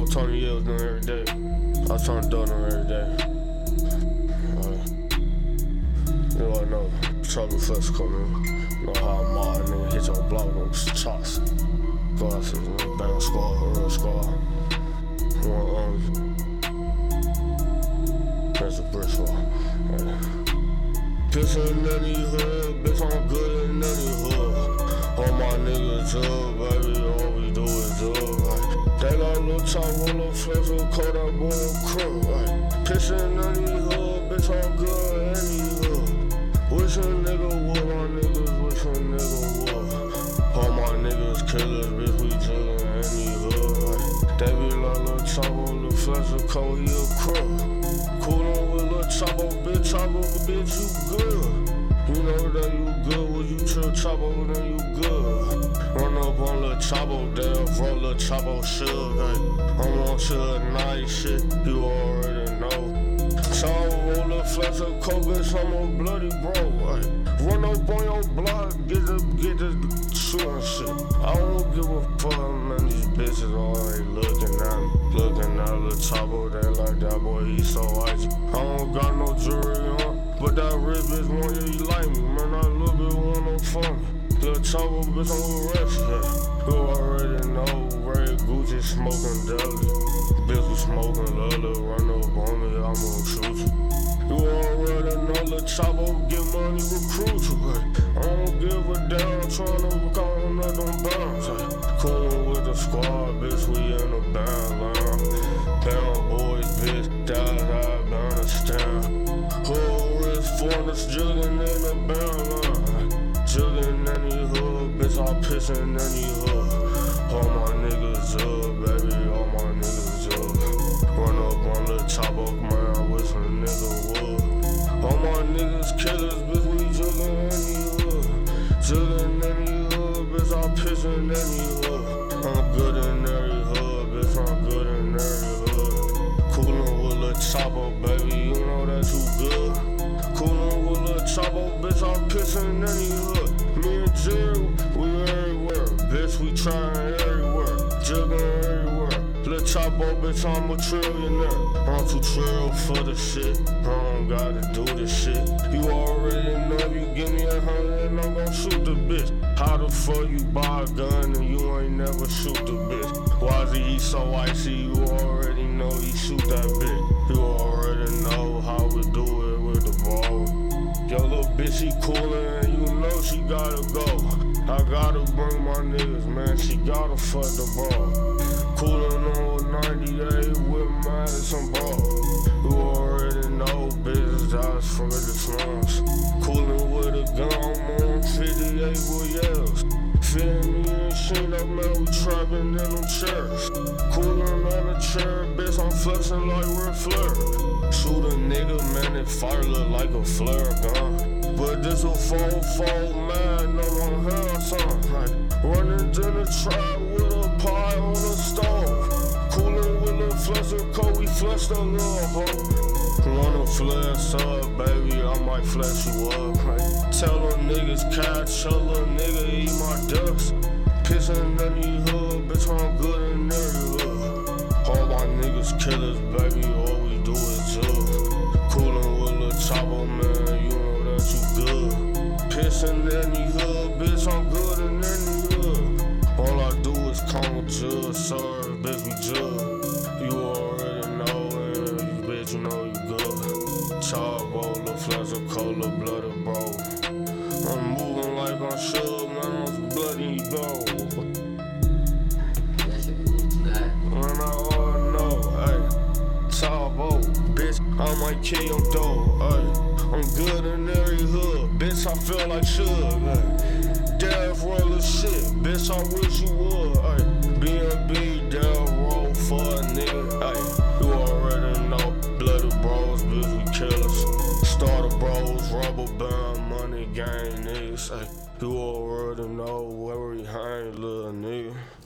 what Tony Hill was doing every day. I was trying to do them every day. You know I know. Trouble first come in. Know how I'm all, nigga. Hit your block, those shots. Glasses, nigga. Bang squad, real squad. That's a brick wall. Bitch in any hood, bitch I'm good in any hood. All my niggas up, baby, all we do is up. They got a little top, little flex, little coat, that boy a crook. Bitch in any hood, bitch I'm good in any hood. Wish a nigga would, my niggas wish a nigga would. All my niggas killers, bitch, we juggin' any hood. They be like little chopper, little flex, little coat, he a crook. Coolin' with Lil Chapo, bitch, you good. You know that you good, when you chill Chapo, then you good. Run up on Lil Chapo, damn, bro, Lil Chapo shook, I'm on to a nice shit, you already know. Chapo, Lil Flex, a coke, bitch, I'm a bloody bro, Run up on your block, get the shooting shit. I don't give a fuck, man, these bitches already looking at me. Looking at Lil Chapo, they like that boy, he so icy. I don't got no jewelry on, but that rich bitch want you, he like me. Man, I little bit want no funny. Lil Chapo, bitch, I'm with Rex, You already know, Ray Gucci smoking deli. Bitch, we smoking Lila, run up on me, I'm gon' shoot you. You already know Lil Chapo get money, recruit you, I don't give a damn, tryna call another bounce, Coolin' with the squad, bitch, we in the band line. Bound boys, bitch, I understand. Whole wrist for us, juggin' in the band line. Juggin' any hood, bitch, I pissin' any hood. All my niggas up, baby, all my niggas up. Run up on Lil Chapo, man, I wish a nigga would. All my niggas killers, bitch, we juggin' any hood. Juggin' any hood, bitch, I pissin' any hood. I'm good in every hood, bitch, I'm good in every hood. Coolin' with Lil Chapo, baby, you know that you good. Coolin' with Lil Chapo, bitch, I'm pissin' any hood. Me and Jerry, we everywhere, bitch, we tryin' everywhere. Juggin' everywhere. Lil Chapo, bitch, I'm a trillionaire. I'm too trill for the shit. I don't gotta do this shit. You already know if you give me 100 and I'm gon' shoot the bitch. How the fuck you buy a gun and you ain't never shoot the bitch? Why is he so icy? You already know he shoot that bitch. You already know how we do it with the ball. Yo, little bitch, she coolin' and you know she gotta go. I gotta bring my niggas, man, she gotta fuck the ball. Coolin' on 98 with Madison Ball. You already know, bitch, that's from the slums. Coolin' with a gun, I'm on 58 with yells. Fitting me and shit up, man, we trappin' in them chairs. Coolin' on a chair, bitch, I'm flexin' like Ric Flair. Shoot a nigga, man, that fire look like a flare gun. But this a 4-4, man, no one hell song. Running to the trap with a pie on the stove. Coolin' with Lil Flex and coat, we flexed a little hoe. Wanna flex up, baby, I might flex you up. Tell them niggas catch, tell a nigga eat my ducks. Pissin' any hood, bitch, I'm good in every hood. All my niggas killers, baby, all we do is up. Coolin' with Lil Chapo, man, you know that you good. Pissin' any hood, bitch, I'm good in any hood. All I do is come to serve, bitch, we jug. You already know, and bitch, you know you good. Chapo, Lil Flex, a cola, bloody bro. I'm moving like I'm shook, man, I'm bloody bro. Man, I all know, Chapo, bitch, I might kill your dog, I'm good in every hood, bitch, I feel like Suge, Death roll of shit, bitch, I wish you would, B&B, death roll for a nigga, you already know, bloody bros, bitch, we killers, starter bros, rubber band, money gang niggas, you already know where we hang, little nigga.